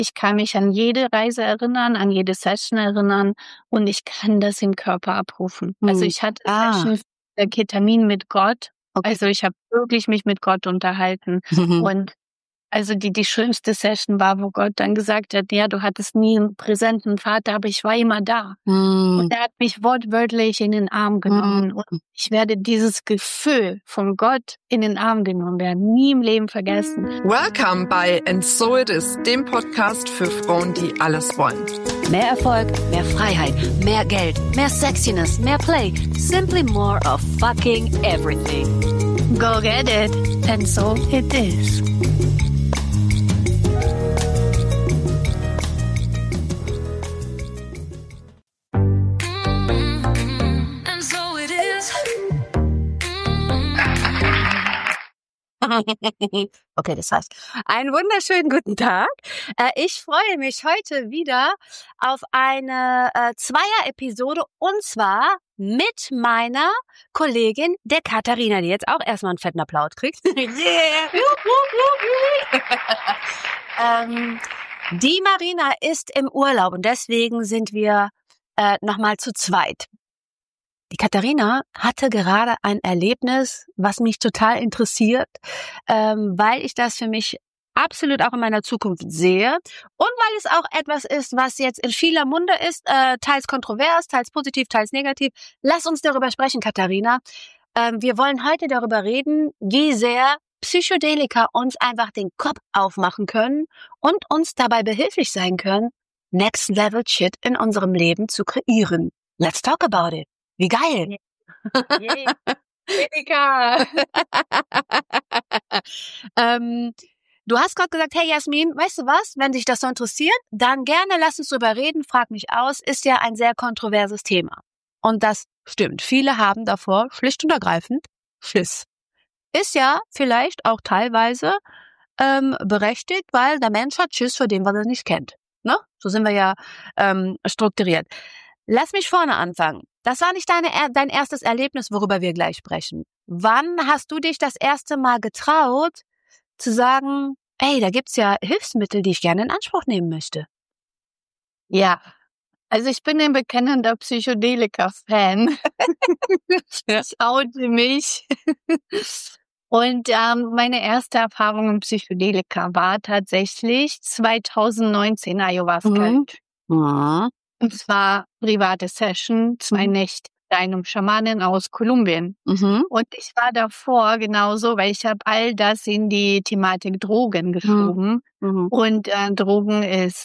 Ich kann mich an jede Reise erinnern, an jede Session erinnern und ich kann das im Körper abrufen. Also ich hatte Sessions Ketamin mit Gott. Okay. Also ich habe wirklich mich mit Gott unterhalten. Und also die schönste Session war, wo Gott dann gesagt hat, ja, du hattest nie einen präsenten Vater, aber ich war immer da. Und er hat mich wortwörtlich in den Arm genommen. Und ich werde dieses Gefühl von Gott in den Arm genommen werden nie im Leben vergessen. Welcome bei And So It Is, dem Podcast für Frauen, die alles wollen. Mehr Erfolg, mehr Freiheit, mehr Geld, mehr Sexiness, mehr Play. Simply more of fucking everything. Go get it. And so it is. Okay, das heißt, einen wunderschönen guten Tag. Ich freue mich heute wieder auf eine Zweier-Episode und zwar mit meiner Kollegin, der Katharina, die jetzt auch erstmal einen fetten Applaus kriegt. Die Marina ist im Urlaub und deswegen sind wir nochmal zu zweit. Die Katharina hatte gerade ein Erlebnis, was mich total interessiert, weil ich das für mich absolut auch in meiner Zukunft sehe und weil es auch etwas ist, was jetzt in vieler Munde ist, teils kontrovers, teils positiv, teils negativ. Lass uns darüber sprechen, Katharina. Wir wollen heute darüber reden, wie sehr Psychedelika uns einfach den Kopf aufmachen können und uns dabei behilflich sein können, Next Level Shit in unserem Leben zu kreieren. Let's talk about it. Wie geil! Yay. Erika. Du hast gerade gesagt, hey Jasmin, weißt du was, wenn dich das so interessiert, dann gerne lass uns drüber reden, frag mich aus, ist ja ein sehr kontroverses Thema. Und das stimmt, viele haben davor schlicht und ergreifend Schiss. Ist ja vielleicht auch teilweise berechtigt, weil der Mensch hat Schiss vor dem, was er nicht kennt. Ne? So sind wir ja strukturiert. Lass mich vorne anfangen. Das war nicht dein erstes Erlebnis, worüber wir gleich sprechen. Wann hast du dich das erste Mal getraut, zu sagen, ey, da gibt's ja Hilfsmittel, die ich gerne in Anspruch nehmen möchte? Ja, also ich bin ein bekennender Psychedelika-Fan. Ich oute mich. Und meine erste Erfahrung mit Psychedelika war tatsächlich 2019 Ayahuasca. Und zwar private Session, 2 Nächte bei einem Schamanen aus Kolumbien. Und ich war davor genauso, weil ich habe all das in die Thematik Drogen geschoben. Und Drogen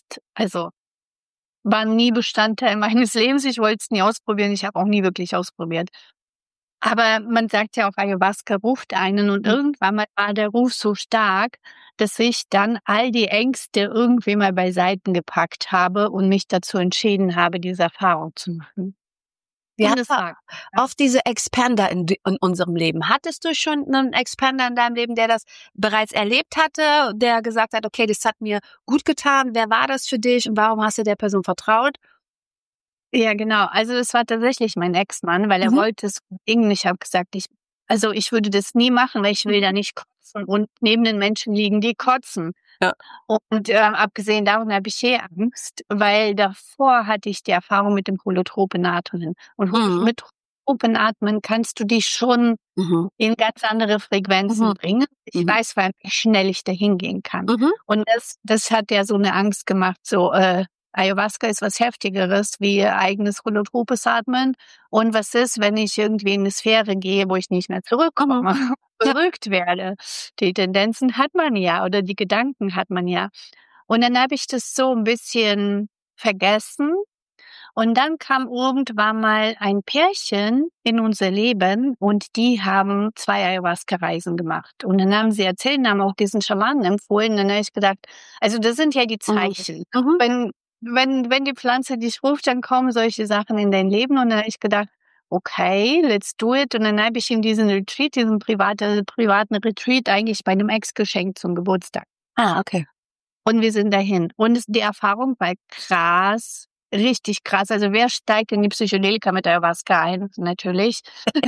war nie Bestandteil meines Lebens. Ich wollte es nie ausprobieren. Ich habe auch nie wirklich ausprobiert. Aber man sagt ja auch, Ayahuasca ruft einen und irgendwann mal war der Ruf so stark, dass ich dann all die Ängste irgendwie mal beiseiten gepackt habe und mich dazu entschieden habe, diese Erfahrung zu machen. Wir haben oft diese Expander in unserem Leben. Hattest du schon einen Expander in deinem Leben, der das bereits erlebt hatte, der gesagt hat, okay, das hat mir gut getan. Wer war das für dich und warum hast du der Person vertraut? Ja, genau. Also das war tatsächlich mein Ex-Mann, weil er wollte es unbedingt. Ich habe gesagt, ich würde das nie machen, weil ich will da nicht kotzen und neben den Menschen liegen, die kotzen. Ja. Und abgesehen davon habe ich Angst, weil davor hatte ich die Erfahrung mit dem holotropen Atmen. Und mit holotropen Atmen kannst du dich schon in ganz andere Frequenzen bringen. Ich weiß, wie schnell ich da hingehen kann. Und das hat ja so eine Angst gemacht, so Ayahuasca ist was Heftigeres wie eigenes holotropes Atmen. Und was ist, wenn ich irgendwie in eine Sphäre gehe, wo ich nicht mehr zurückkomme, verrückt werde? Die Tendenzen hat man ja oder die Gedanken hat man ja. Und dann habe ich das so ein bisschen vergessen. Und dann kam irgendwann mal ein Pärchen in unser Leben und die haben 2 Ayahuasca-Reisen gemacht. Und dann haben sie erzählt, haben auch diesen Schamanen empfohlen. Und dann habe ich gedacht, also das sind ja die Zeichen. Wenn die Pflanze dich ruft, dann kommen solche Sachen in dein Leben. Und dann habe ich gedacht, okay, let's do it. Und dann habe ich ihm diesen privaten Retreat eigentlich bei einem Ex geschenkt zum Geburtstag. Ah, okay. Und wir sind dahin. Und die Erfahrung war krass, richtig krass. Also wer steigt in die Psychedelika mit Ayahuasca ein? Natürlich.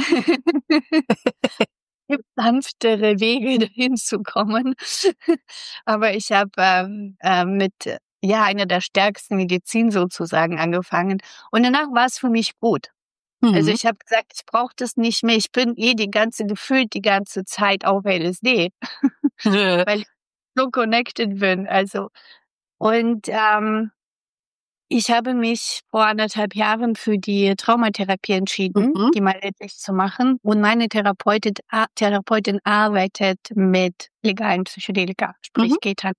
Es gibt sanftere Wege, dahin zu kommen. Aber ich habe mit eine der stärksten Medizin sozusagen angefangen. Und danach war es für mich gut. Also ich habe gesagt, ich brauche das nicht mehr. Ich bin gefühlt die ganze Zeit auf LSD, weil ich so connected bin. Also und ich habe mich vor 1,5 Jahren für die Traumatherapie entschieden, die mal endlich zu machen. Und meine Therapeutin arbeitet mit legalen Psychedelika, sprich Ketan.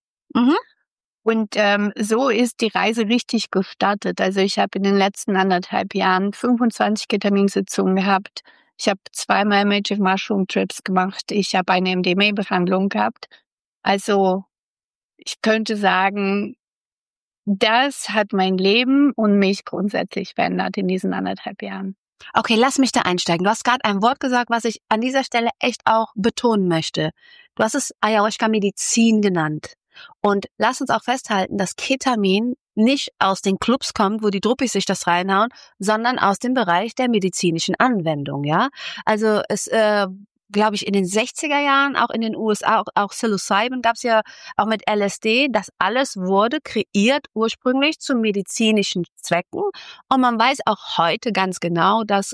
Und so ist die Reise richtig gestartet. Also ich habe in den letzten 1,5 Jahren 25 Ketaminsitzungen gehabt. Ich habe 2-mal Magic Mushroom Trips gemacht. Ich habe eine MDMA-Behandlung gehabt. Also ich könnte sagen, das hat mein Leben und mich grundsätzlich verändert in diesen 1,5 Jahren. Okay, lass mich da einsteigen. Du hast gerade ein Wort gesagt, was ich an dieser Stelle echt auch betonen möchte. Du hast es Ayahuasca-Medizin genannt. Und lass uns auch festhalten, dass Ketamin nicht aus den Clubs kommt, wo die Druppis sich das reinhauen, sondern aus dem Bereich der medizinischen Anwendung, ja. Also es glaube ich, in den 60er Jahren, auch in den USA, auch Psilocybin gab es ja auch mit LSD. Das alles wurde kreiert ursprünglich zu medizinischen Zwecken. Und man weiß auch heute ganz genau, dass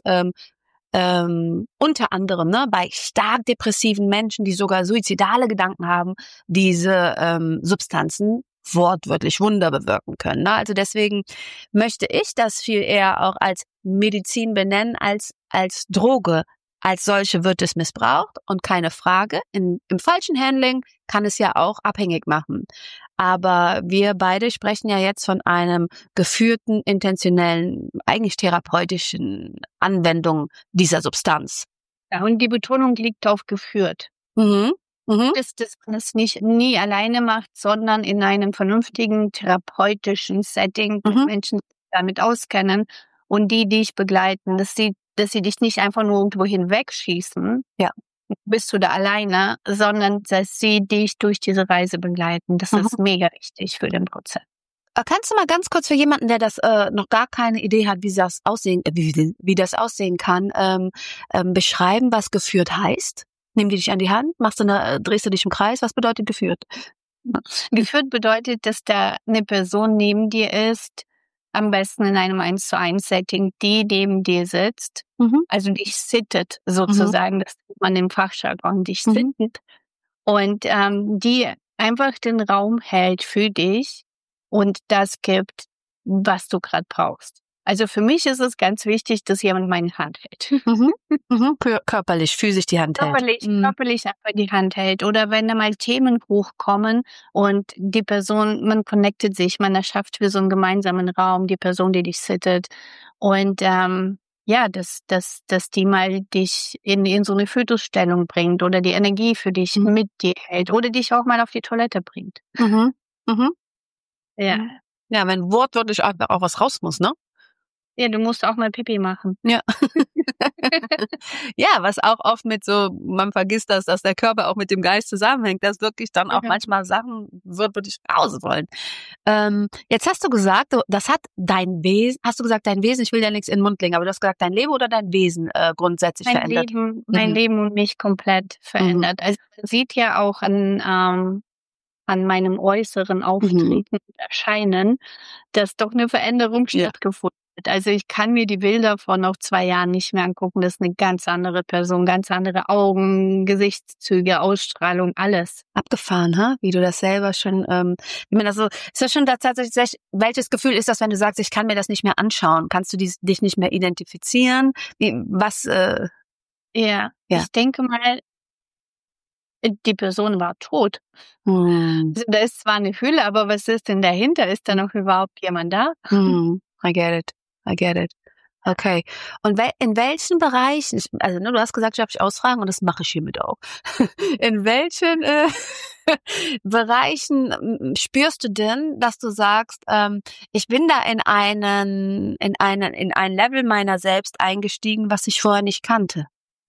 unter anderem bei stark depressiven Menschen, die sogar suizidale Gedanken haben, diese Substanzen wortwörtlich Wunder bewirken können. Ne? Also deswegen möchte ich das viel eher auch als Medizin benennen, als Droge. Als solche wird es missbraucht und keine Frage. Im falschen Handling kann es ja auch abhängig machen. Aber wir beide sprechen ja jetzt von einem geführten, intentionellen, eigentlich therapeutischen Anwendung dieser Substanz. Ja, und die Betonung liegt auf geführt. Dass man es nie alleine macht, sondern in einem vernünftigen therapeutischen Setting mit Menschen, die sich damit auskennen und die dich begleiten, dass sie dich nicht einfach nur irgendwo hinwegschießen, bist du da alleine, sondern dass sie dich durch diese Reise begleiten. Das ist mega wichtig für den Prozess. Kannst du mal ganz kurz für jemanden, der das noch gar keine Idee hat, wie das aussehen kann, beschreiben, was geführt heißt? Nehmen die dich an die Hand? Drehst du dich im Kreis? Was bedeutet geführt? Geführt bedeutet, dass da eine Person neben dir ist, am besten in einem 1:1-Setting, die neben dir sitzt, also dich sittet sozusagen, das nennt man im Fachjargon, dich sittet und die einfach den Raum hält für dich und das gibt, was du gerade brauchst. Also für mich ist es ganz wichtig, dass jemand meine Hand hält. Körperlich, physisch die Hand hält. Körperlich einfach die Hand hält. Oder wenn da mal Themen hochkommen und die Person, man connectet sich, man erschafft für so einen gemeinsamen Raum, die Person, die dich sittet. Und dass die mal dich in so eine Fötusstellung bringt oder die Energie für dich mit dir hält oder dich auch mal auf die Toilette bringt. Ja. Ja, wenn wortwörtlich einfach auch was raus muss, ne? Ja, du musst auch mal Pipi machen. Ja. Ja, was auch oft mit man vergisst das, dass der Körper auch mit dem Geist zusammenhängt, dass wirklich dann auch manchmal Sachen wirklich raus wollen. Jetzt hast du gesagt, das hat dein Wesen, ich will ja nichts in den Mund legen, aber du hast gesagt, dein Leben oder dein Wesen grundsätzlich verändert? Mein Leben und mich komplett verändert. Also man sieht ja auch an meinem äußeren Auftreten und Erscheinen, dass doch eine Veränderung stattgefunden hat. Also ich kann mir die Bilder von noch 2 Jahren nicht mehr angucken. Das ist eine ganz andere Person, ganz andere Augen, Gesichtszüge, Ausstrahlung, alles. Abgefahren, ha? Wie du das selber schon, ich meine, also ist das schon tatsächlich, welches Gefühl ist das, wenn du sagst, ich kann mir das nicht mehr anschauen? Kannst du dich nicht mehr identifizieren? Ich denke mal, die Person war tot. Also da ist zwar eine Hülle, aber was ist denn dahinter? Ist da noch überhaupt jemand da? I get it. Okay. Und in welchen Bereichen, also du hast gesagt, ich darf dich ausfragen und das mache ich hiermit auch. In welchen Bereichen spürst du denn, dass du sagst, ich bin da in ein Level meiner selbst eingestiegen, was ich vorher nicht kannte?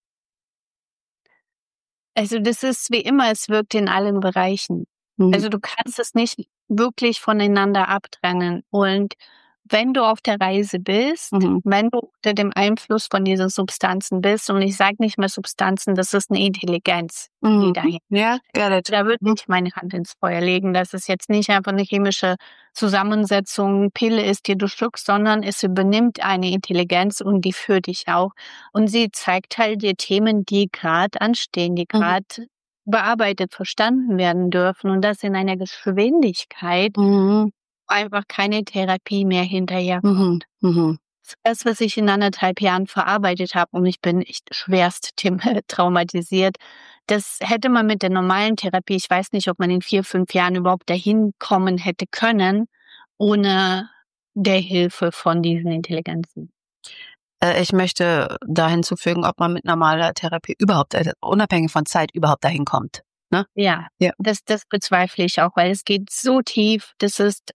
Also das ist wie immer, es wirkt in allen Bereichen. Also du kannst es nicht wirklich voneinander abtrennen. Und wenn du auf der Reise bist, wenn du unter dem Einfluss von diesen Substanzen bist, und ich sage nicht mehr Substanzen, das ist eine Intelligenz, die dahin. Ja, da würde ich meine Hand ins Feuer legen, dass es jetzt nicht einfach eine chemische Zusammensetzung, Pille ist, die du schluckst, sondern es übernimmt eine Intelligenz und die führt dich auch. Und sie zeigt halt dir Themen, die gerade anstehen, die gerade bearbeitet, verstanden werden dürfen, und das in einer Geschwindigkeit, einfach keine Therapie mehr hinterherkommt. Das, was ich in 1,5 Jahren verarbeitet habe, und ich bin echt schwerst traumatisiert, das hätte man mit der normalen Therapie, ich weiß nicht, ob man in 4, 5 Jahren überhaupt dahin kommen hätte können, ohne der Hilfe von diesen Intelligenzen. Ich möchte da hinzufügen, ob man mit normaler Therapie überhaupt, unabhängig von Zeit, überhaupt dahin kommt. Ne? Ja. Das bezweifle ich auch, weil es geht so tief, das ist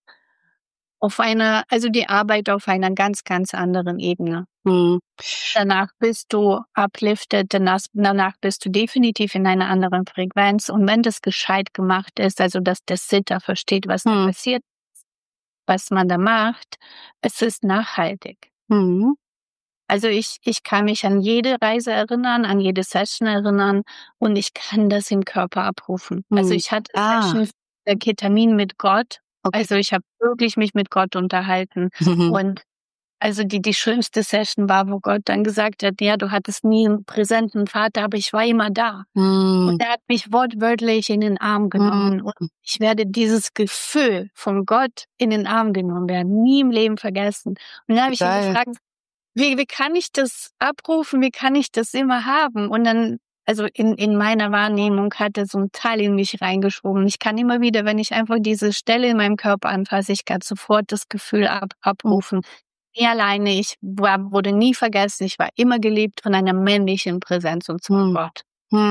also die Arbeit auf einer ganz, ganz anderen Ebene. Danach bist du uplifted, danach bist du definitiv in einer anderen Frequenz, und wenn das gescheit gemacht ist, also dass der Sitter versteht, was da passiert, was man da macht, es ist nachhaltig. Also ich kann mich an jede Reise erinnern, an jede Session erinnern, und ich kann das im Körper abrufen. Also ich hatte Session Ketamin mit Gott. Okay. Also ich habe wirklich mich mit Gott unterhalten. Und also die schönste Session war, wo Gott dann gesagt hat, ja, du hattest nie einen präsenten Vater, aber ich war immer da. Und er hat mich wortwörtlich in den Arm genommen. Und ich werde dieses Gefühl von Gott in den Arm genommen werden nie im Leben vergessen. Und dann habe ich ihn gefragt, wie kann ich das abrufen? Wie kann ich das immer haben? Und dann, also in meiner Wahrnehmung hat er so ein Teil in mich reingeschoben. Ich kann immer wieder, wenn ich einfach diese Stelle in meinem Körper anfasse, ich kann sofort das Gefühl abrufen. Nie alleine, ich wurde nie vergessen, ich war immer geliebt von einer männlichen Präsenz, und zwar Gott.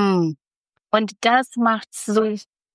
Und das macht's so.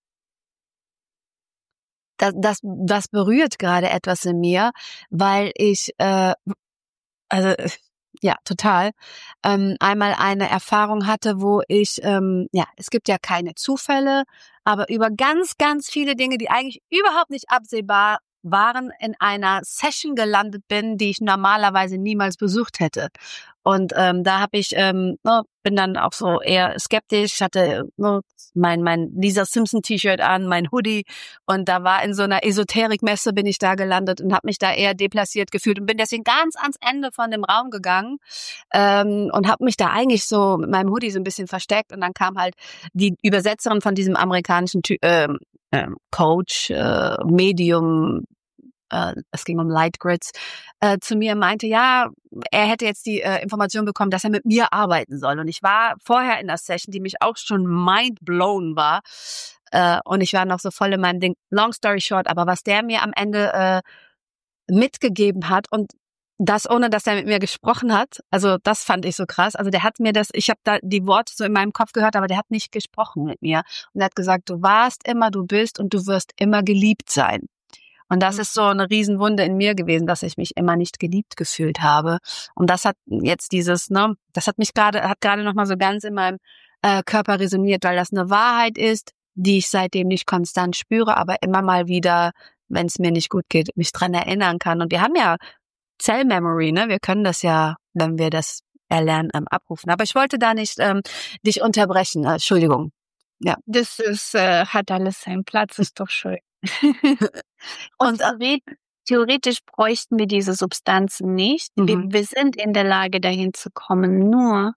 Das berührt gerade etwas in mir, weil ich, also ja, total, einmal eine Erfahrung hatte, wo ich, es gibt ja keine Zufälle, aber über ganz, ganz viele Dinge, die eigentlich überhaupt nicht absehbar waren, in einer Session gelandet bin, die ich normalerweise niemals besucht hätte. Und da habe ich, bin dann auch so eher skeptisch, hatte mein Lisa Simpson T-Shirt an, mein Hoodie, und da war in so einer Esoterikmesse, bin ich da gelandet und habe mich da eher deplaciert gefühlt und bin deswegen ganz ans Ende von dem Raum gegangen und habe mich da eigentlich so mit meinem Hoodie so ein bisschen versteckt, und dann kam halt die Übersetzerin von diesem amerikanischen Coach, Medium, es ging um Light Grids, zu mir meinte, ja, er hätte jetzt die Information bekommen, dass er mit mir arbeiten soll. Und ich war vorher in der Session, die mich auch schon mind-blown war. Und ich war noch so voll in meinem Ding. Long story short, aber was der mir am Ende mitgegeben hat, und das ohne, dass er mit mir gesprochen hat, also das fand ich so krass. Also der hat mir ich habe da die Worte so in meinem Kopf gehört, aber der hat nicht gesprochen mit mir. Und er hat gesagt, du warst immer, du bist und du wirst immer geliebt sein. Und das ist so eine Riesenwunde in mir gewesen, dass ich mich immer nicht geliebt gefühlt habe. Und das hat jetzt das hat gerade noch mal so ganz in meinem Körper resoniert, weil das eine Wahrheit ist, die ich seitdem nicht konstant spüre, aber immer mal wieder, wenn es mir nicht gut geht, mich dran erinnern kann. Und wir haben ja Zellmemory, ne? Wir können das ja, wenn wir das erlernen, abrufen. Aber ich wollte da nicht dich unterbrechen. Entschuldigung. Ja. Das hat alles seinen Platz, ist doch schön. Und theoretisch bräuchten wir diese Substanzen nicht. Wir sind in der Lage, dahin zu kommen. Nur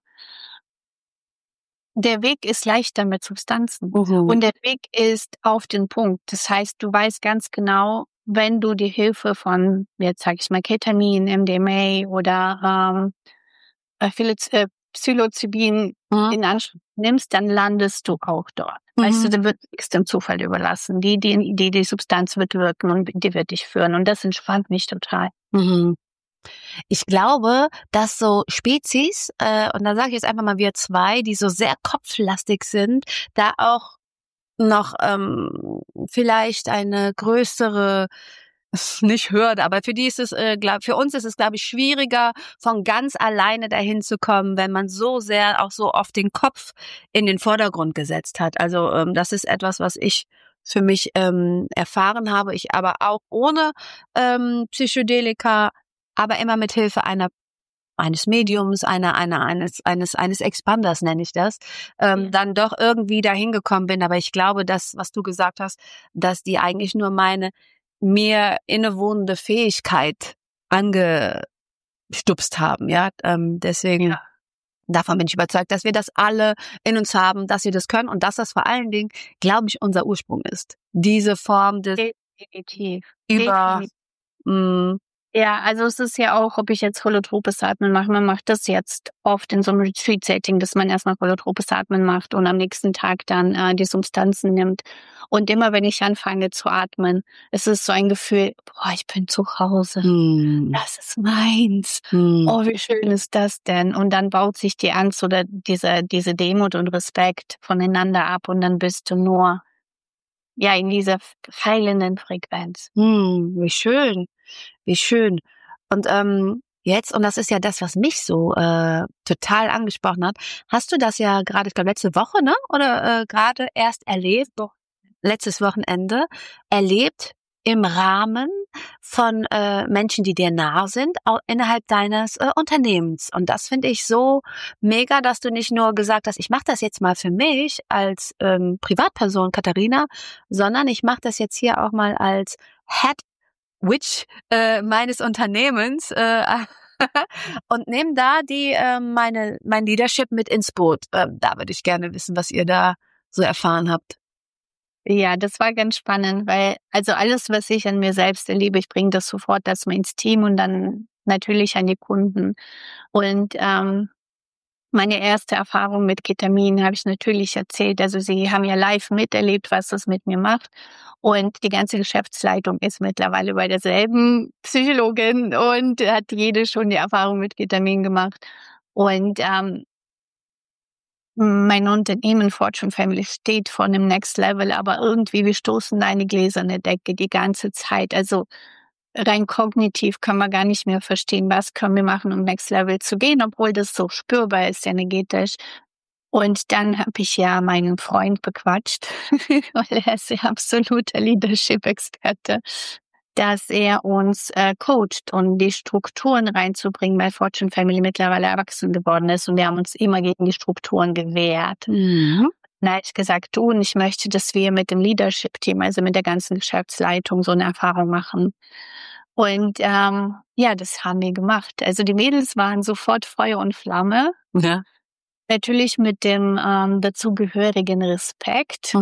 der Weg ist leichter mit Substanzen. Und der Weg ist auf den Punkt. Das heißt, du weißt ganz genau, wenn du die Hilfe von, jetzt sage ich mal, Ketamin, MDMA oder Psilocybin in Anspruch nimmst, dann landest du auch dort. Weißt du, dann wird nichts dem Zufall überlassen. Die Substanz wird wirken und die wird dich führen. Und das entspannt mich total. Ich glaube, dass so Spezies, und da sage ich jetzt einfach mal wir zwei, die so sehr kopflastig sind, da auch noch vielleicht eine größere, nicht Hürde, aber für die ist es, für uns ist es, glaube ich, schwieriger, von ganz alleine dahin zu kommen, wenn man so sehr auch so oft den Kopf in den Vordergrund gesetzt hat. Also das ist etwas, was ich für mich erfahren habe. Ich aber auch ohne Psychedelika, aber immer mit Hilfe eines Mediums, eines Expanders nenne ich das, dann doch irgendwie dahin gekommen bin. Aber ich glaube, das, was du gesagt hast, dass die eigentlich nur meine mir innewohnende Fähigkeit angestupst haben, ja. Deswegen, davon bin ich überzeugt, dass wir das alle in uns haben, dass wir das können und dass das vor allen Dingen, glaube ich, unser Ursprung ist. Diese Form des Definitiv. Ja, also es ist ja auch, ob ich jetzt holotropes Atmen mache, man macht das jetzt oft in so einem Retreat-Setting, dass man erstmal holotropes Atmen macht und am nächsten Tag dann die Substanzen nimmt. Und immer wenn ich anfange zu atmen, es ist so ein Gefühl, boah, ich bin zu Hause. Das ist meins. Oh, wie schön ist das denn? Und dann baut sich die Angst oder diese Demut und Respekt voneinander ab und dann bist du nur in dieser heilenden Frequenz. Wie schön. Wie schön. Und jetzt, und das ist ja das, was mich so total angesprochen hat, hast du das ja gerade, ich glaube, letzte Woche, ne? Oder gerade erst erlebt, letztes Wochenende, erlebt im Rahmen von Menschen, die dir nah sind, auch innerhalb deines Unternehmens. Und das finde ich so mega, dass du nicht nur gesagt hast, ich mache das jetzt mal für mich als Privatperson, Katharina, sondern ich mache das jetzt hier auch mal als Head Witch meines Unternehmens und nehme da mein Leadership mit ins Boot. Da würde ich gerne wissen, was ihr da so erfahren habt. Ja, das war ganz spannend, weil also alles, was ich an mir selbst erlebe, ich bringe das sofort erstmal ins Team und dann natürlich an die Kunden. Und meine erste Erfahrung mit Ketamin habe ich natürlich erzählt. Also sie haben ja live miterlebt, was das mit mir macht. Und die ganze Geschäftsleitung ist mittlerweile bei derselben Psychologin und hat jede schon die Erfahrung mit Ketamin gemacht. Und mein Unternehmen Fortune Family steht vor einem Next Level, aber irgendwie wir stoßen da eine gläserne Decke die ganze Zeit. Also rein kognitiv kann man gar nicht mehr verstehen, was können wir machen, um Next Level zu gehen, obwohl das so spürbar ist energetisch. Und dann habe ich ja meinen Freund bequatscht, weil er ist ja absoluter Leadership-Experte, dass er uns coacht und die Strukturen reinzubringen, weil Fortune Family mittlerweile erwachsen geworden ist und wir haben uns immer gegen die Strukturen gewehrt. Da habe ich gesagt, du, und ich möchte, dass wir mit dem Leadership-Team, also mit der ganzen Geschäftsleitung, so eine Erfahrung machen. Und das haben wir gemacht. Also die Mädels waren sofort Feuer und Flamme. Ja. Natürlich mit dem dazugehörigen Respekt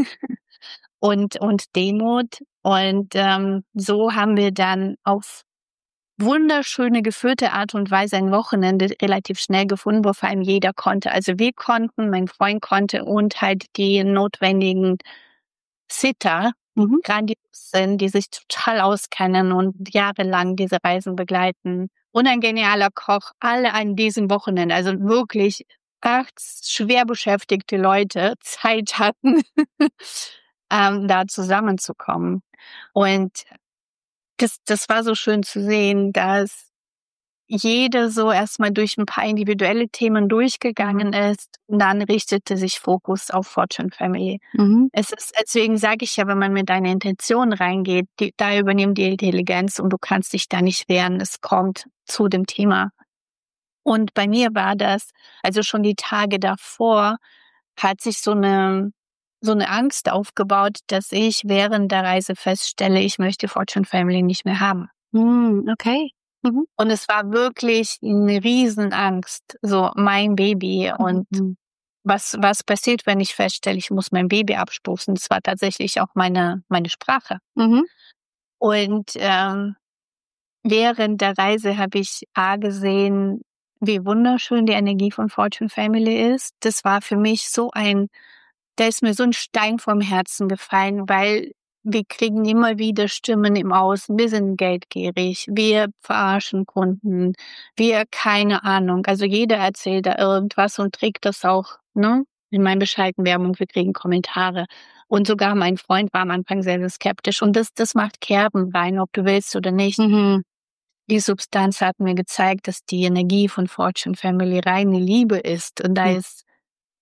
und Demut. Und so haben wir dann auf wunderschöne, geführte Art und Weise ein Wochenende relativ schnell gefunden, wo vor allem jeder konnte. Also wir konnten, mein Freund konnte und halt die notwendigen Sitter, grandios sind, die sich total auskennen und jahrelang diese Reisen begleiten. Und ein genialer Koch, alle an diesem Wochenende, also wirklich 8 schwer beschäftigte Leute Zeit hatten, da zusammenzukommen. Und das war so schön zu sehen, dass jede so erstmal durch ein paar individuelle Themen durchgegangen ist und dann richtete sich Fokus auf Fortune Family. Es ist, deswegen sage ich ja, wenn man mit deiner Intention reingeht, da übernimmt die Intelligenz und du kannst dich da nicht wehren. Es kommt zu dem Thema. Und bei mir war das, also schon die Tage davor, hat sich so eine Angst aufgebaut, dass ich während der Reise feststelle, ich möchte Fortune Family nicht mehr haben. Okay. Und es war wirklich eine Riesenangst, so mein Baby und was passiert, wenn ich feststelle, ich muss mein Baby abstoßen. Das war tatsächlich auch meine Sprache. Und während der Reise habe ich gesehen, wie wunderschön die Energie von Fortune Family ist. Das war für mich da ist mir so ein Stein vom Herzen gefallen, weil wir kriegen immer wieder Stimmen im Außen. Wir sind geldgierig, wir verarschen Kunden, wir keine Ahnung. Also jeder erzählt da irgendwas und trägt das auch, ne? In meinen bescheidenen Werbung, wir kriegen Kommentare. Und sogar mein Freund war am Anfang sehr, sehr skeptisch. Und das macht Kerben rein, ob du willst oder nicht. Die Substanz hat mir gezeigt, dass die Energie von Fortune Family reine Liebe ist. Und da ist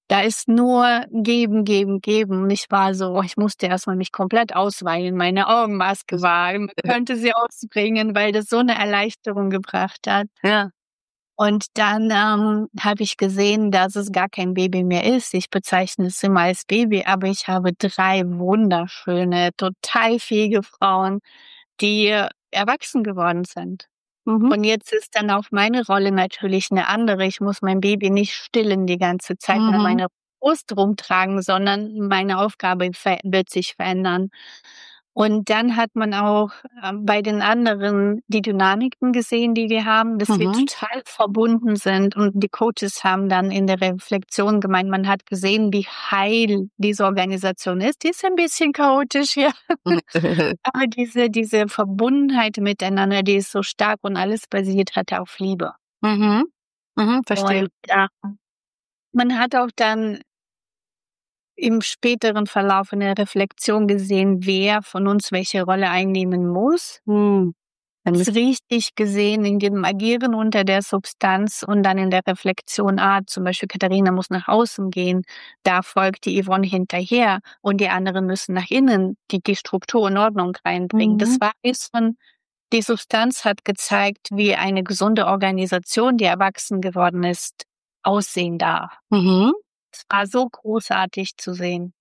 Da ist nur geben, geben, geben. Und ich war so, ich musste erstmal mich komplett ausweinen. Meine Augenmaske war, man könnte sie ausbringen, weil das so eine Erleichterung gebracht hat. Ja. Und dann habe ich gesehen, dass es gar kein Baby mehr ist. Ich bezeichne es immer als Baby, aber ich habe 3 wunderschöne, total fähige Frauen, die erwachsen geworden sind. Und jetzt ist dann auch meine Rolle natürlich eine andere. Ich muss mein Baby nicht stillen die ganze Zeit an meiner Brust rumtragen, sondern meine Aufgabe wird sich verändern. Und dann hat man auch bei den anderen die Dynamiken gesehen, die wir haben, dass wir total verbunden sind. Und die Coaches haben dann in der Reflexion gemeint, man hat gesehen, wie heil diese Organisation ist. Die ist ein bisschen chaotisch, ja. Aber diese Verbundenheit miteinander, die ist so stark und alles basiert hat auf Liebe. Verstehe. Und man hat auch dann im späteren Verlauf in der Reflexion gesehen, wer von uns welche Rolle einnehmen muss. Das richtig gesehen in dem Agieren unter der Substanz und dann in der Reflexion, zum Beispiel Katharina muss nach außen gehen, da folgt die Yvonne hinterher und die anderen müssen nach innen die Struktur und Ordnung reinbringen. Das war die Substanz hat gezeigt, wie eine gesunde Organisation, die erwachsen geworden ist, aussehen darf. Es war so großartig zu sehen.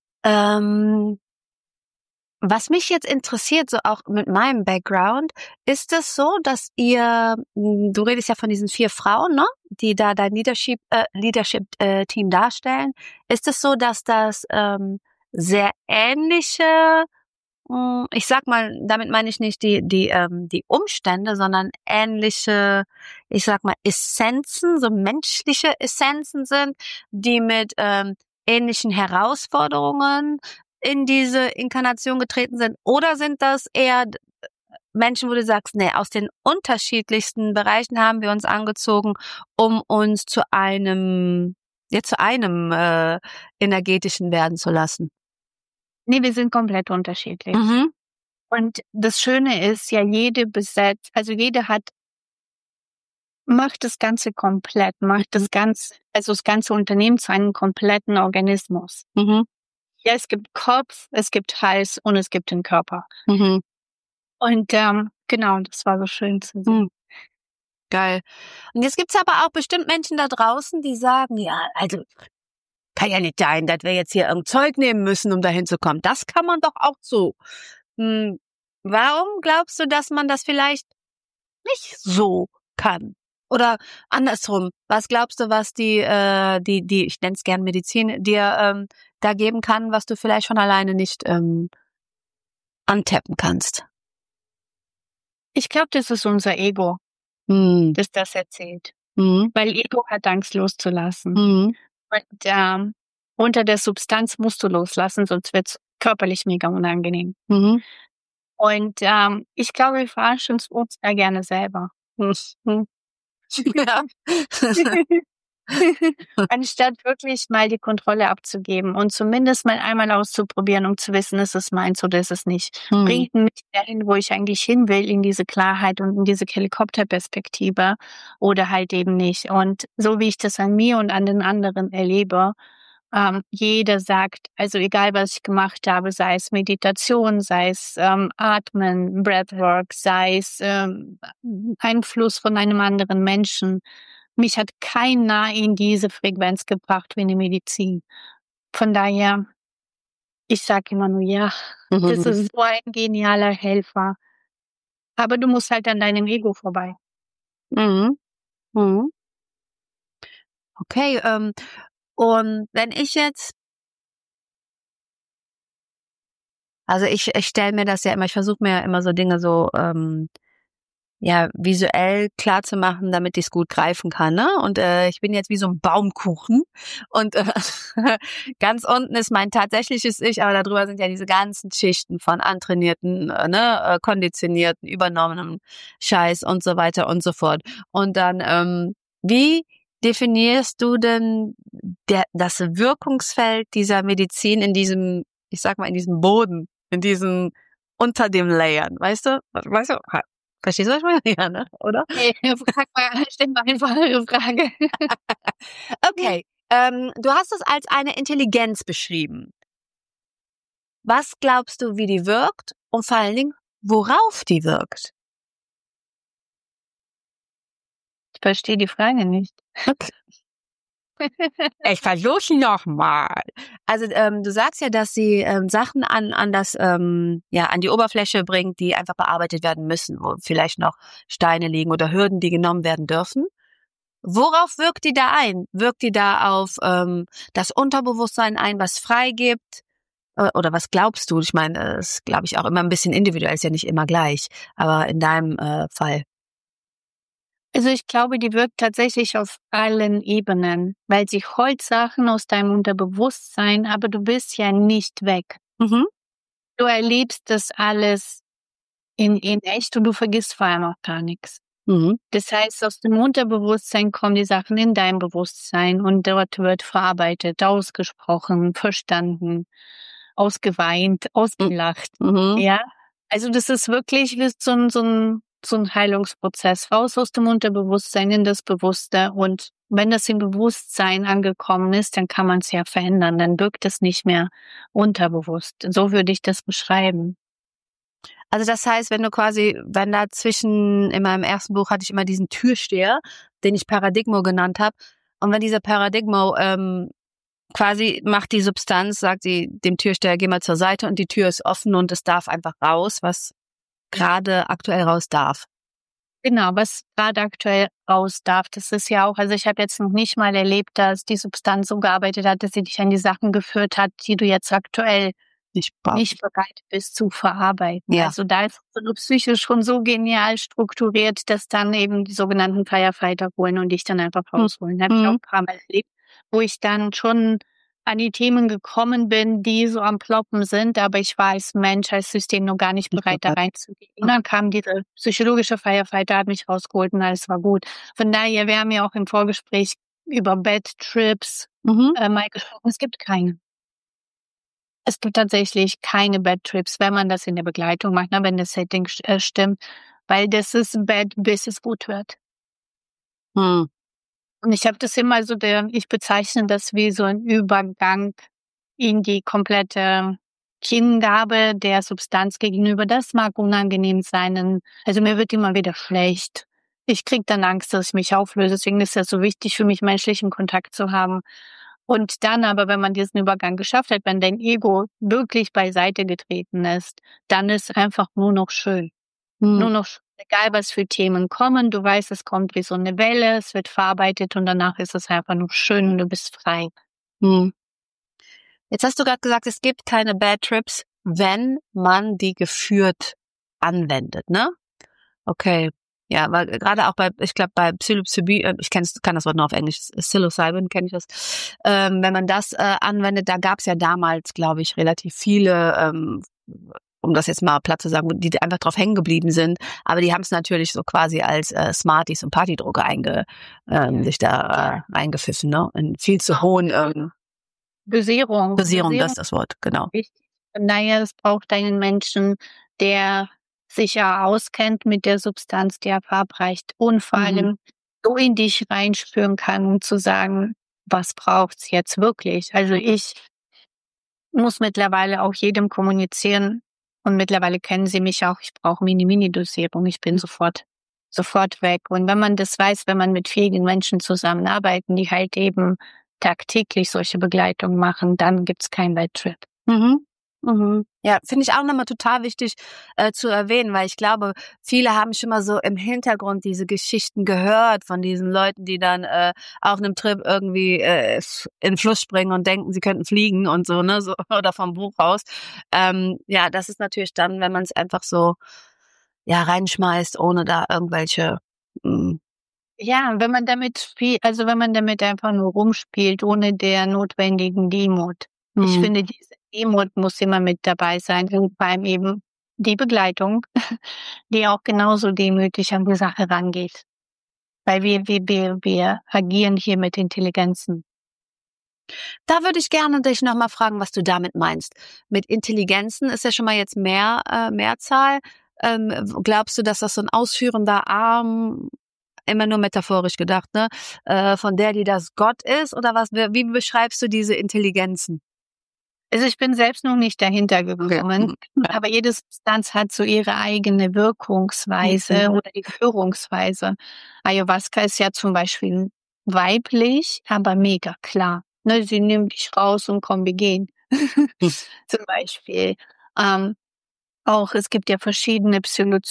Was mich jetzt interessiert, so auch mit meinem Background, ist es so, dass ihr, du redest ja von diesen 4 Frauen, ne, die da dein Leadership-Team darstellen. Ist es so, dass das sehr ähnliche, ich sag mal, damit meine ich nicht die Umstände, sondern ähnliche, ich sag mal, Essenzen, so menschliche Essenzen sind, die mit ähnlichen Herausforderungen in diese Inkarnation getreten sind? Oder sind das eher Menschen, wo du sagst, nee, aus den unterschiedlichsten Bereichen haben wir uns angezogen, um uns zu einem energetischen werden zu lassen? Nee, wir sind komplett unterschiedlich. Und das Schöne ist ja, jede macht das Ganze komplett, macht das ganze Unternehmen zu einem kompletten Organismus. Ja, es gibt Kopf, es gibt Hals und es gibt den Körper. Und genau, das war so schön zu sehen. Geil. Und jetzt gibt's aber auch bestimmt Menschen da draußen, die sagen, ja, also kann ja nicht sein, dass wir jetzt hier irgendein Zeug nehmen müssen, um dahin zu kommen. Das kann man doch auch so. Warum glaubst du, dass man das vielleicht nicht so kann? Oder andersrum, was glaubst du, was die ich nenne es gern Medizin, dir da geben kann, was du vielleicht schon alleine nicht antappen kannst? Ich glaube, das ist unser Ego, das erzählt. Weil Ego hat Angst loszulassen. Und unter der Substanz musst du loslassen, sonst wird's körperlich mega unangenehm. Und ich glaube, wir verarschen uns da gerne selber. Ja. Anstatt wirklich mal die Kontrolle abzugeben und zumindest mal einmal auszuprobieren, um zu wissen, ist es meins oder ist es nicht. Bringt mich dahin, wo ich eigentlich hin will, in diese Klarheit und in diese Helikopterperspektive oder halt eben nicht. Und so wie ich das an mir und an den anderen erlebe, jeder sagt, also egal was ich gemacht habe, sei es Meditation, sei es Atmen, Breathwork, sei es Einfluss von einem anderen Menschen, mich hat keiner in diese Frequenz gebracht wie eine Medizin. Von daher, ich sage immer nur, ja, das ist so ein genialer Helfer. Aber du musst halt an deinem Ego vorbei. Okay, und wenn ich jetzt, also ich stelle mir das ja immer, ich versuche mir ja immer so Dinge so visuell klar zu machen, damit ich es gut greifen kann, ne? Und ich bin jetzt wie so ein Baumkuchen und ganz unten ist mein tatsächliches Ich, aber darüber sind ja diese ganzen Schichten von antrainierten, konditionierten, übernommenen Scheiß und so weiter und so fort. Und dann, wie definierst du denn das Wirkungsfeld dieser Medizin in diesem, ich sag mal, in diesem Boden, in diesem unter dem Layern, weißt du? Verstehst du, was ich meine? Ja, ne? Oder? Hey, stell mal einfach eine Frage. Okay, Du hast es als eine Intelligenz beschrieben. Was glaubst du, wie die wirkt und vor allen Dingen, worauf die wirkt? Ich verstehe die Frage nicht. Ich versuche nochmal. Also du sagst ja, dass sie Sachen an die Oberfläche bringt, die einfach bearbeitet werden müssen, wo vielleicht noch Steine liegen oder Hürden, die genommen werden dürfen. Worauf wirkt die da ein? Wirkt die da auf das Unterbewusstsein ein, was freigibt? Oder was glaubst du? Ich meine, das ist, glaube ich, auch immer ein bisschen individuell, ist ja nicht immer gleich. Aber in deinem Fall. Also ich glaube, die wirkt tatsächlich auf allen Ebenen, weil sie holt Sachen aus deinem Unterbewusstsein, aber du bist ja nicht weg. Mhm. Du erlebst das alles in echt und du vergisst vorher noch gar nichts. Mhm. Das heißt, aus dem Unterbewusstsein kommen die Sachen in dein Bewusstsein und dort wird verarbeitet, ausgesprochen, verstanden, ausgeweint, ausgelacht. Mhm. Ja, also das ist wirklich wie so ein Heilungsprozess raus aus dem Unterbewusstsein in das Bewusste. Und wenn das im Bewusstsein angekommen ist, dann kann man es ja verändern. Dann wirkt es nicht mehr unterbewusst. So würde ich das beschreiben. Also das heißt, wenn da in meinem ersten Buch hatte ich immer diesen Türsteher, den ich Paradigmo genannt habe. Und wenn dieser Paradigmo quasi macht die Substanz, sagt sie dem Türsteher, geh mal zur Seite und die Tür ist offen und es darf einfach raus, was gerade aktuell raus darf. Genau, was gerade aktuell raus darf. Das ist ja auch, also ich habe jetzt noch nicht mal erlebt, dass die Substanz so gearbeitet hat, dass sie dich an die Sachen geführt hat, die du jetzt aktuell nicht bereit bist zu verarbeiten. Ja. Also da ist unsere Psyche schon so genial strukturiert, dass dann eben die sogenannten Firefighter holen und dich dann einfach rausholen. Habe ich auch ein paar Mal erlebt, wo ich dann schon an die Themen gekommen bin, die so am Ploppen sind, aber ich war als Mensch, als System noch gar nicht bereit, da reinzugehen. Und dann kam diese psychologische Firefighter, hat mich rausgeholt und alles war gut. Von daher, wir haben ja auch im Vorgespräch über Bad Trips mal gesprochen. Es gibt keine. Es gibt tatsächlich keine Bad Trips, wenn man das in der Begleitung macht, wenn das Setting stimmt, weil das ist bad, bis es gut wird. Und ich habe das immer so, ich bezeichne das wie so ein Übergang in die komplette Hingabe der Substanz gegenüber. Das mag unangenehm sein. Also mir wird immer wieder schlecht. Ich kriege dann Angst, dass ich mich auflöse. Deswegen ist das so wichtig für mich, menschlichen Kontakt zu haben. Und dann aber, wenn man diesen Übergang geschafft hat, wenn dein Ego wirklich beiseite getreten ist, dann ist einfach nur noch schön. Nur noch, egal was für Themen kommen, du weißt, es kommt wie so eine Welle, es wird verarbeitet und danach ist es einfach nur schön und du bist frei. Jetzt hast du gerade gesagt, es gibt keine Bad Trips, wenn man die geführt anwendet, ne? Okay. Ja, weil gerade auch ich glaube bei Psilocybin, kann das Wort nur auf Englisch, Psilocybin kenne ich das. Wenn man das anwendet, da gab es ja damals, glaube ich, relativ viele, um das jetzt mal platt zu sagen, die einfach drauf hängen geblieben sind. Aber die haben es natürlich so quasi als Smarties und Partydroge sich da reingepfiffen, ne? In viel zu hohen Dosierung, das ist das Wort, genau. Naja, es braucht einen Menschen, der sich ja auskennt mit der Substanz, die er verabreicht und vor allem so in dich reinspüren kann, um zu sagen, was braucht's jetzt wirklich? Also ich muss mittlerweile auch jedem kommunizieren und mittlerweile kennen sie mich auch, ich brauche Mini-Dosierung, ich bin sofort weg. Und wenn man das weiß, wenn man mit fähigen Menschen zusammenarbeiten, die halt eben tagtäglich solche Begleitungen machen, dann gibt's keinen Bad Trip. Ja, finde ich auch nochmal total wichtig zu erwähnen, weil ich glaube, viele haben schon mal so im Hintergrund diese Geschichten gehört von diesen Leuten, die dann auf einem Trip irgendwie in den Fluss springen und denken, sie könnten fliegen und so, ne, so, oder vom Buch raus. Ja, das ist natürlich dann, wenn man es einfach so reinschmeißt, ohne da irgendwelche Ja, wenn man damit einfach nur rumspielt, ohne der notwendigen Demut. Ich finde, diese Demut muss immer mit dabei sein und vor allem eben die Begleitung, die auch genauso demütig an die Sache rangeht. Weil wir agieren hier mit Intelligenzen. Da würde ich gerne dich nochmal fragen, was du damit meinst. Mit Intelligenzen ist ja schon mal jetzt Mehrzahl. Glaubst du, dass das so ein ausführender Arm immer nur metaphorisch gedacht, ne? Von der, die das Gott ist, oder was? Wie beschreibst du diese Intelligenzen? Also ich bin selbst noch nicht dahinter gekommen, aber jede Substanz hat so ihre eigene Wirkungsweise oder die Führungsweise. Ayahuasca ist ja zum Beispiel weiblich, aber mega klar. Ne, sie nimmt dich raus und komm, wir gehen. Zum Beispiel. Auch es gibt ja verschiedene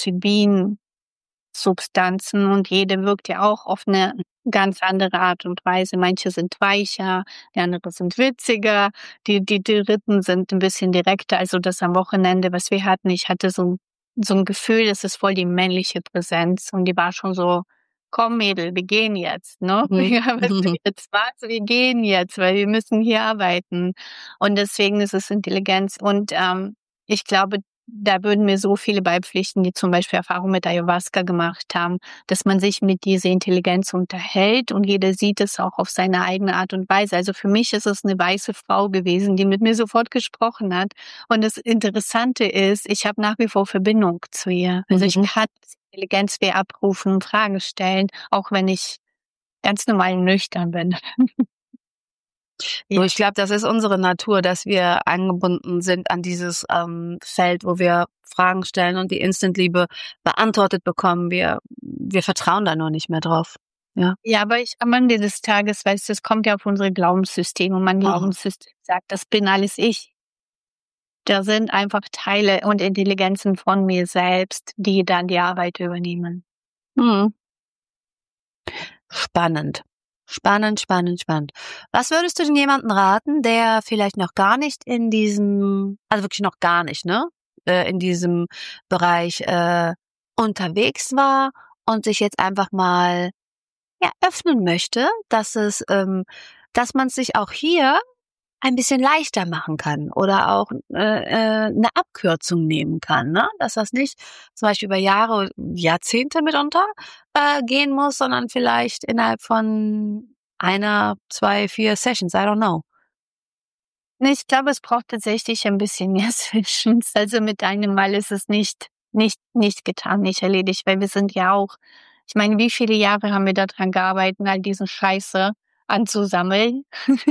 Psilocybin-Substanzen und jede wirkt ja auch auf eine ganz andere Art und Weise. Manche sind weicher, die andere sind witziger, die dritten sind ein bisschen direkter. Also das am Wochenende, was wir hatten, ich hatte so ein Gefühl, das ist voll die männliche Präsenz und die war schon so: „Komm Mädel, wir gehen jetzt, ne? Ja, was du jetzt machst, wir gehen jetzt, weil wir müssen hier arbeiten." Und deswegen ist es Intelligenz und, ich glaube, da würden mir so viele beipflichten, die zum Beispiel Erfahrung mit Ayahuasca gemacht haben, dass man sich mit dieser Intelligenz unterhält und jeder sieht es auch auf seine eigene Art und Weise. Also für mich ist es eine weiße Frau gewesen, die mit mir sofort gesprochen hat. Und das Interessante ist, ich habe nach wie vor Verbindung zu ihr. Also ich kann Intelligenz wie abrufen, Fragen stellen, auch wenn ich ganz normal nüchtern bin. So, ich glaube, das ist unsere Natur, dass wir angebunden sind an dieses Feld, wo wir Fragen stellen und die Instant-Liebe beantwortet bekommen. Wir vertrauen da nur nicht mehr drauf. Ja, Ja, aber am Ende des Tages, weißt du, es kommt ja auf unsere Glaubenssysteme und mein Glaubenssystem sagt, das bin alles ich. Da sind einfach Teile und Intelligenzen von mir selbst, die dann die Arbeit übernehmen. Mhm. Spannend. Spannend. Was würdest du denn jemandem raten, der vielleicht noch gar nicht in diesem, also wirklich noch gar nicht, ne, in diesem Bereich unterwegs war und sich jetzt einfach mal öffnen möchte, dass dass man sich auch hier ein bisschen leichter machen kann oder auch eine Abkürzung nehmen kann, ne? Dass das nicht zum Beispiel über Jahre, Jahrzehnte mitunter gehen muss, sondern vielleicht innerhalb von 1, 2, 4 Sessions, I don't know. Ne, ich glaube, es braucht tatsächlich ein bisschen mehr Sessions. Also mit einem Mal ist es nicht getan, nicht erledigt, weil wir sind ja auch, ich meine, wie viele Jahre haben wir daran gearbeitet, all diesen Scheiße anzusammeln?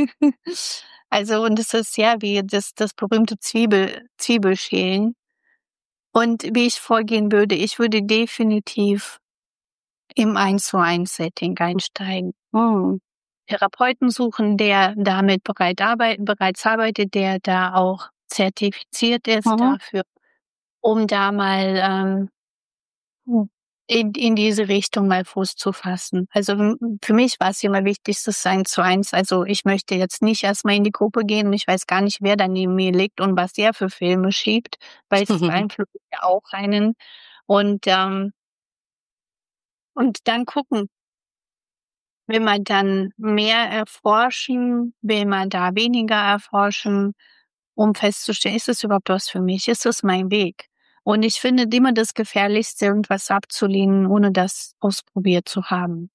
Also, und es ist ja wie das berühmte Zwiebelschälen. Und wie ich vorgehen würde, ich würde definitiv im 1:1 Setting einsteigen. Therapeuten suchen, der damit bereits arbeitet, der da auch zertifiziert ist dafür, um da mal in diese Richtung mal Fuß zu fassen. Also für mich war es immer wichtig, das 1:1. Also ich möchte jetzt nicht erstmal in die Gruppe gehen und ich weiß gar nicht, wer da neben mir liegt und was der für Filme schiebt, weil es beeinflusst ja auch einen. Und dann gucken, will man dann mehr erforschen, will man da weniger erforschen, um festzustellen, ist es überhaupt was für mich? Ist es mein Weg? Und ich finde immer das Gefährlichste, irgendwas abzulehnen, ohne das ausprobiert zu haben.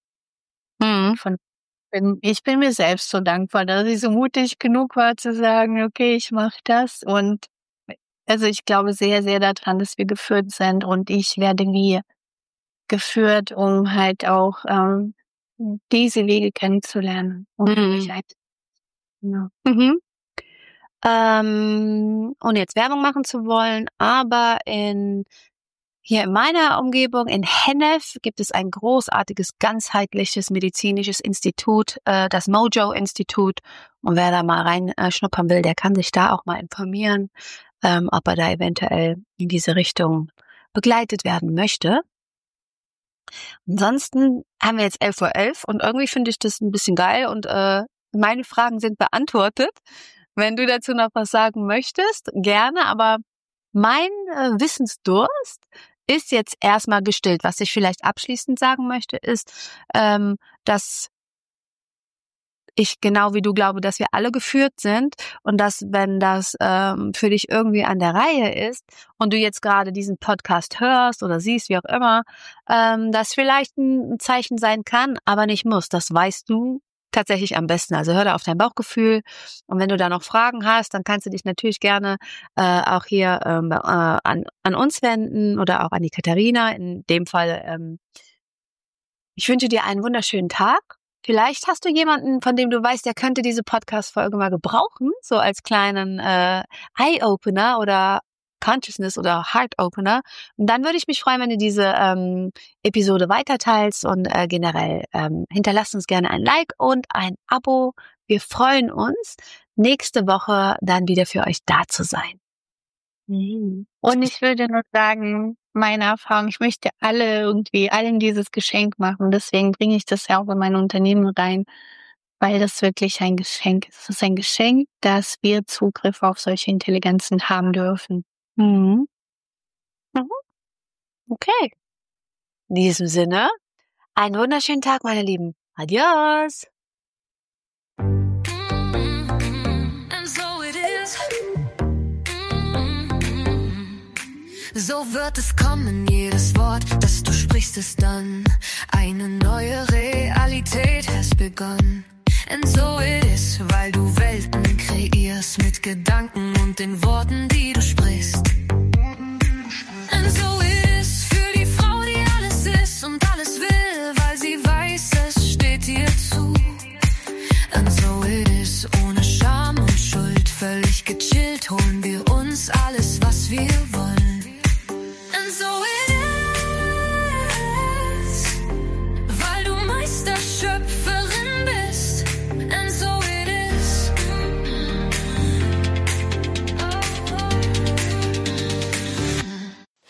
Ich bin mir selbst so dankbar, dass ich so mutig genug war zu sagen, okay, ich mache das. Und also ich glaube sehr, sehr daran, dass wir geführt sind und ich werde wie geführt, um halt auch diese Wege kennenzulernen und für mich genau. Ohne jetzt Werbung machen zu wollen, aber hier in meiner Umgebung, in Hennef, gibt es ein großartiges, ganzheitliches medizinisches Institut, das Mojo-Institut. Und wer da mal reinschnuppern will, der kann sich da auch mal informieren, ob er da eventuell in diese Richtung begleitet werden möchte. Ansonsten haben wir jetzt 11:11 Uhr und irgendwie finde ich das ein bisschen geil und meine Fragen sind beantwortet. Wenn du dazu noch was sagen möchtest, gerne, aber mein Wissensdurst ist jetzt erstmal gestillt. Was ich vielleicht abschließend sagen möchte, ist, dass ich genau wie du glaube, dass wir alle geführt sind und dass, wenn das für dich irgendwie an der Reihe ist und du jetzt gerade diesen Podcast hörst oder siehst, wie auch immer, das vielleicht ein Zeichen sein kann, aber nicht muss. Das weißt du tatsächlich am besten. Also hör da auf dein Bauchgefühl und wenn du da noch Fragen hast, dann kannst du dich natürlich gerne auch hier an uns wenden oder auch an die Katharina. In dem Fall Ich wünsche dir einen wunderschönen Tag. Vielleicht hast du jemanden, von dem du weißt, der könnte diese Podcast-Folge mal gebrauchen, so als kleinen Eye-Opener oder Consciousness oder Heart-Opener. Und dann würde ich mich freuen, wenn du diese Episode weiterteilst und generell hinterlasst uns gerne ein Like und ein Abo. Wir freuen uns, nächste Woche dann wieder für euch da zu sein. Und ich würde nur sagen, meine Erfahrung, ich möchte allen dieses Geschenk machen. Deswegen bringe ich das ja auch in mein Unternehmen rein, weil das wirklich ein Geschenk ist. Es ist ein Geschenk, dass wir Zugriff auf solche Intelligenzen haben dürfen. Okay. In diesem Sinne, einen wunderschönen Tag, meine Lieben. Adios. So wird es kommen, jedes Wort, das du sprichst, ist dann eine neue Realität, has begun. And so it is, weil du Welten kreierst mit Gedanken und den Worten, die du sprichst.